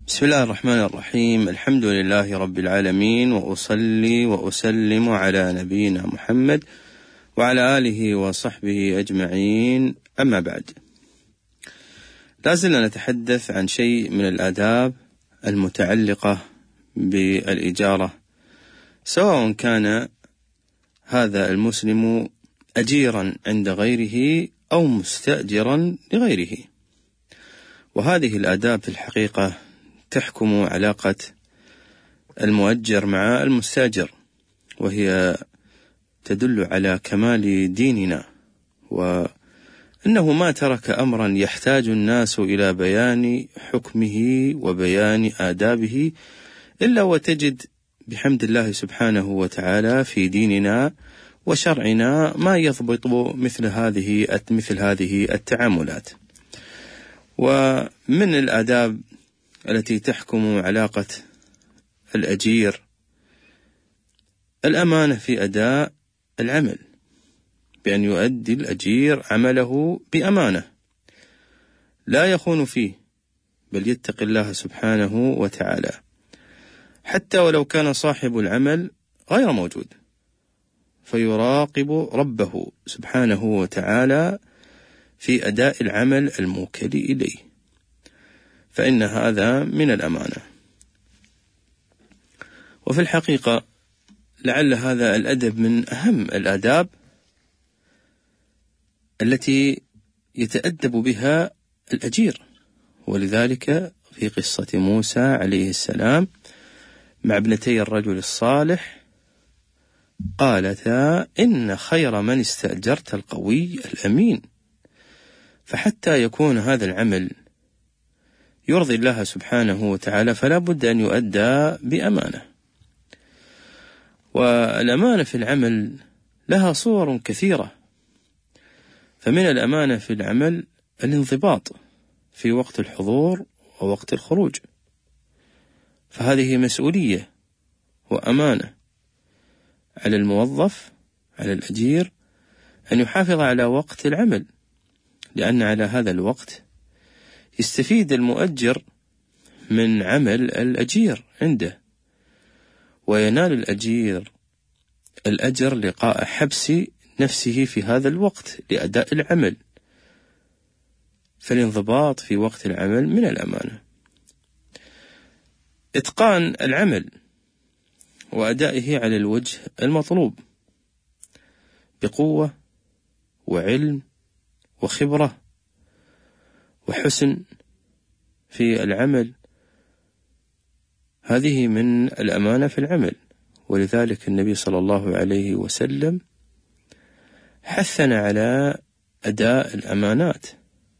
بسم الله الرحمن الرحيم. الحمد لله رب العالمين، وأصلي وأسلم على نبينا محمد وعلى آله وصحبه أجمعين، أما بعد. لازلنا نتحدث عن شيء من الآداب المتعلقة بالإجارة، سواء كان هذا المسلم أجيرا عند غيره أو مستأجرا لغيره. وهذه الآداب في الحقيقة تحكم علاقة المؤجر مع المستأجر، وهي تدل على كمال ديننا، وأنه ما ترك أمرا يحتاج الناس إلى بيان حكمه وبيان آدابه إلا وتجد بحمد الله سبحانه وتعالى في ديننا وشرعنا ما يضبط مثل هذه التعاملات. ومن الآداب التي تحكم علاقة الأجير الأمانة في أداء العمل، بأن يؤدي الأجير عمله بأمانة لا يخون فيه، بل يتقي الله سبحانه وتعالى، حتى ولو كان صاحب العمل غير موجود، فيراقب ربه سبحانه وتعالى في أداء العمل الموكل إليه، فإن هذا من الأمانة. وفي الحقيقة لعل هذا الأدب من أهم الآداب التي يتأدب بها الأجير، ولذلك في قصة موسى عليه السلام مع ابنتي الرجل الصالح قالتا: إن خير من استأجرت القوي الأمين. فحتى يكون هذا العمل يرضي الله سبحانه وتعالى فلا بد أن يؤدى بأمانة. والأمانة في العمل لها صور كثيرة، فمن الأمانة في العمل الانضباط في وقت الحضور ووقت الخروج، فهذه مسؤولية وأمانة على الموظف، على الأجير، أن يحافظ على وقت العمل، لأن على هذا الوقت يستفيد المؤجر من عمل الأجير عنده، وينال الأجير الأجر لقاء حبس نفسه في هذا الوقت لأداء العمل. فالانضباط في وقت العمل من الأمانة. إتقان العمل وأدائه على الوجه المطلوب بقوة وعلم وخبرة وحسن في العمل، هذه من الأمانة في العمل. ولذلك النبي صلى الله عليه وسلم حثنا على أداء الأمانات.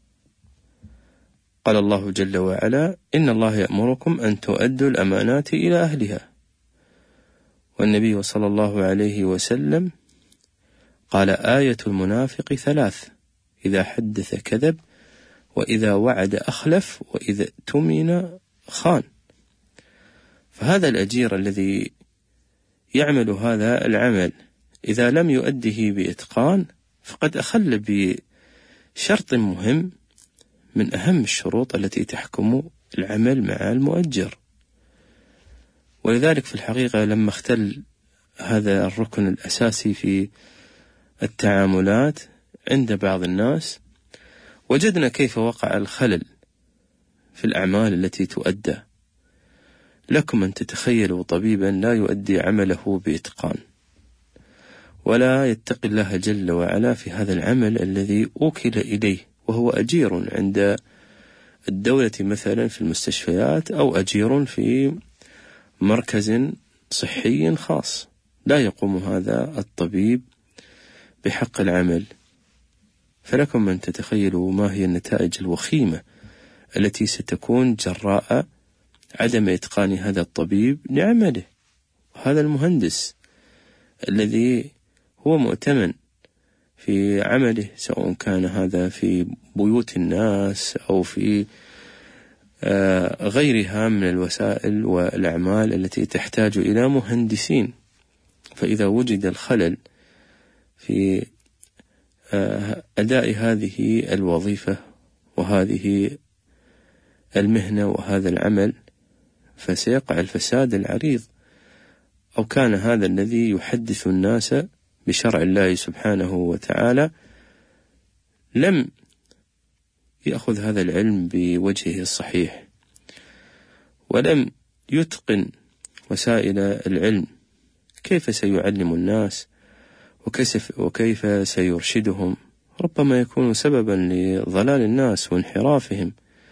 قال الله جل وعلا: إن الله يأمركم أن تؤدوا الأمانات إلى أهلها. والنبي صلى الله عليه وسلم قال: آية المنافق 3: إذا حدث كذب، وإذا وعد أخلف، وإذا اؤتمن خان. فهذا الأجير الذي يعمل هذا العمل إذا لم يؤده بإتقان فقد أخل بشرط مهم من أهم الشروط التي تحكم العمل مع المؤجر. ولذلك في الحقيقة لما اختل هذا الركن الأساسي في التعاملات عند بعض الناس، وجدنا كيف وقع الخلل في الأعمال التي تؤدى. لكم أن تتخيلوا طبيبا لا يؤدي عمله بإتقان، ولا يتقي الله جل وعلا في هذا العمل الذي أوكل إليه، وهو أجير عند الدولة مثلا في المستشفيات، أو أجير في مركز صحي خاص. لا يقوم هذا الطبيب بحق العمل. فلكم أن تتخيلوا ما هي النتائج الوخيمة التي ستكون جراء عدم إتقان هذا الطبيب لعمله. وهذا المهندس الذي هو مؤتمن في عمله، سواء كان هذا في بيوت الناس أو في غيرها من الوسائل والأعمال التي تحتاج إلى مهندسين. فإذا وجد الخلل في أداء هذه الوظيفة وهذه المهنة وهذا العمل، فسيقع الفساد العريض، أو كان هذا الذي يحدث الناس بشرع الله سبحانه وتعالى لم يأخذ هذا العلم بوجهه الصحيح، ولم يتقن وسائل العلم، كيف سيعلم الناس وكيف سيرشدهم؟ ربما يكون سببا لضلال الناس وانحرافهم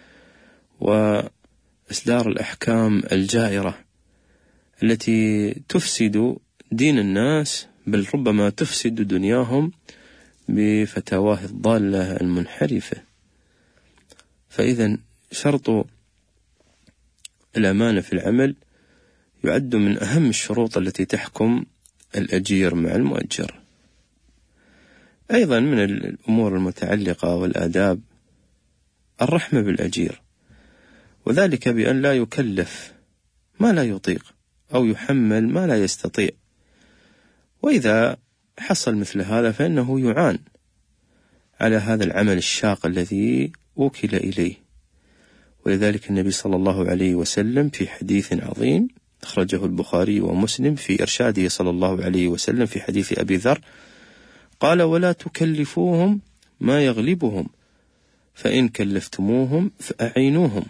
وإصدار الأحكام الجائرة التي تفسد دين الناس، بل ربما تفسد دنياهم بفتاواه الضالة المنحرفة. فإذا شرط الأمانة في العمل يعد من أهم الشروط التي تحكم الأجير مع المؤجر. أيضا من الأمور المتعلقة والآداب الرحمة بالأجير، وذلك بأن لا يكلف ما لا يطيق أو يحمل ما لا يستطيع، وإذا حصل مثل هذا فإنه يعان على هذا العمل الشاق الذي وكل إليه. ولذلك النبي صلى الله عليه وسلم في حديث عظيم أخرجه البخاري ومسلم في إرشاده صلى الله عليه وسلم في حديث أبي ذر قال: ولا تكلفوهم ما يغلبهم، فإن كلفتموهم فأعينوهم.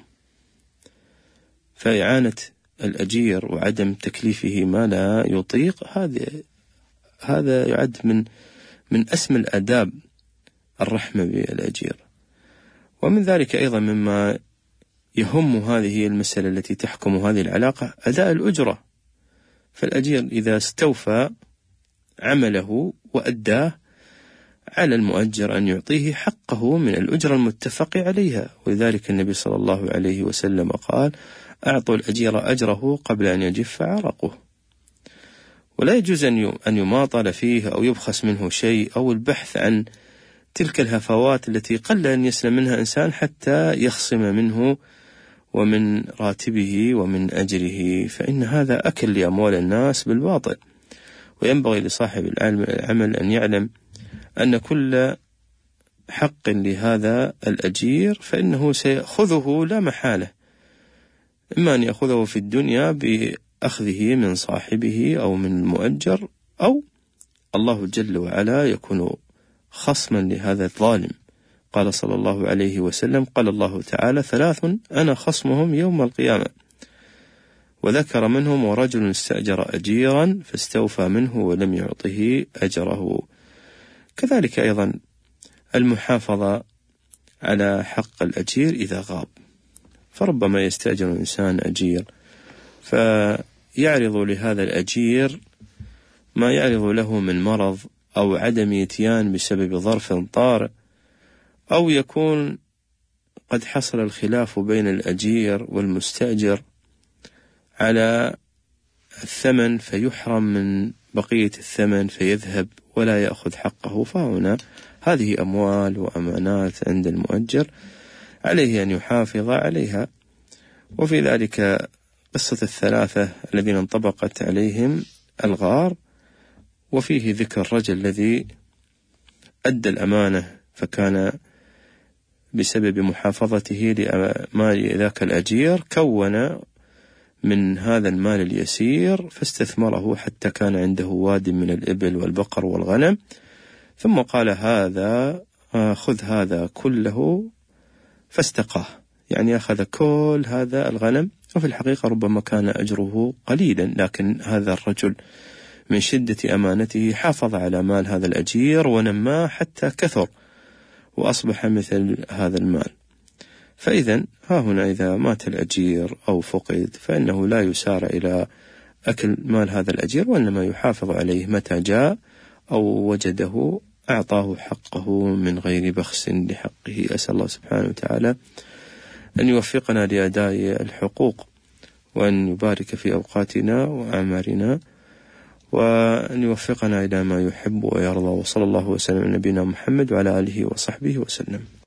فإعانة الأجير وعدم تكليفه ما لا يطيق هذا يعد من أسمى الآداب الرحمة بالأجير. ومن ذلك أيضا مما يهم هذه المسألة التي تحكم هذه العلاقة أداء الأجرة. فالأجير إذا استوفى عمله وأداه على المؤجر أن يعطيه حقه من الأجرة المتفق عليها. ولذلك النبي صلى الله عليه وسلم قال: أعطوا الأجير أجره قبل أن يجف عرقه. ولا يجوز أن يماطل فيه أو يبخس منه شيء، أو البحث عن تلك الهفوات التي قل أن يسلم منها إنسان حتى يخصم منه ومن راتبه ومن أجره، فإن هذا أكل لأموال الناس بالباطل. وينبغي لصاحب العمل أن يعلم أن كل حق لهذا الأجير فإنه سيأخذه لا محالة، إما أن يأخذه في الدنيا بأخذه من صاحبه أو من المؤجر، أو الله جل وعلا يكون خصما لهذا الظالم. قال صلى الله عليه وسلم: قال الله تعالى: 3 أنا خصمهم يوم القيامة. وذكر منهم: ورجل استأجر أجيرا فاستوفى منه ولم يعطه أجره. كذلك أيضا المحافظة على حق الأجير إذا غاب، فربما يستأجر الإنسان أجير فيعرض لهذا الأجير ما يعرض له من مرض أو عدم إتيان بسبب ظرف طارئ، أو يكون قد حصل الخلاف بين الأجير والمستأجر على الثمن فيحرم من بقية الثمن فيذهب ولا يأخذ حقه. فهنا هذه أموال وأمانات عند المؤجر عليه أن يحافظ عليها. وفي ذلك قصة 3 الذين انطبقت عليهم الغار، وفيه ذكر الرجل الذي أدى الأمانة فكان بسبب محافظته لمال ذاك الأجير كون من هذا المال اليسير فاستثمره حتى كان عنده واد من الإبل والبقر والغنم، ثم قال: هذا خذ هذا كله، فاستقاه، يعني أخذ كل هذا الغنم. وفي الحقيقة ربما كان أجره قليلا، لكن هذا الرجل من شدة أمانته حافظ على مال هذا الأجير ونماه حتى كثر وأصبح مثل هذا المال. فإذا ها هنا إذا مات الأجير أو فقد فإنه لا يسارع إلى أكل مال هذا الأجير، وإنما يحافظ عليه متى جاء أو وجده أعطاه حقه من غير بخس لحقه. أسأل الله سبحانه وتعالى أن يوفقنا لأداء الحقوق، وأن يبارك في أوقاتنا وأعمارنا، وأن يوفقنا إلى ما يحب ويرضى. وصلى الله وسلم على نبينا محمد وعلى آله وصحبه وسلم.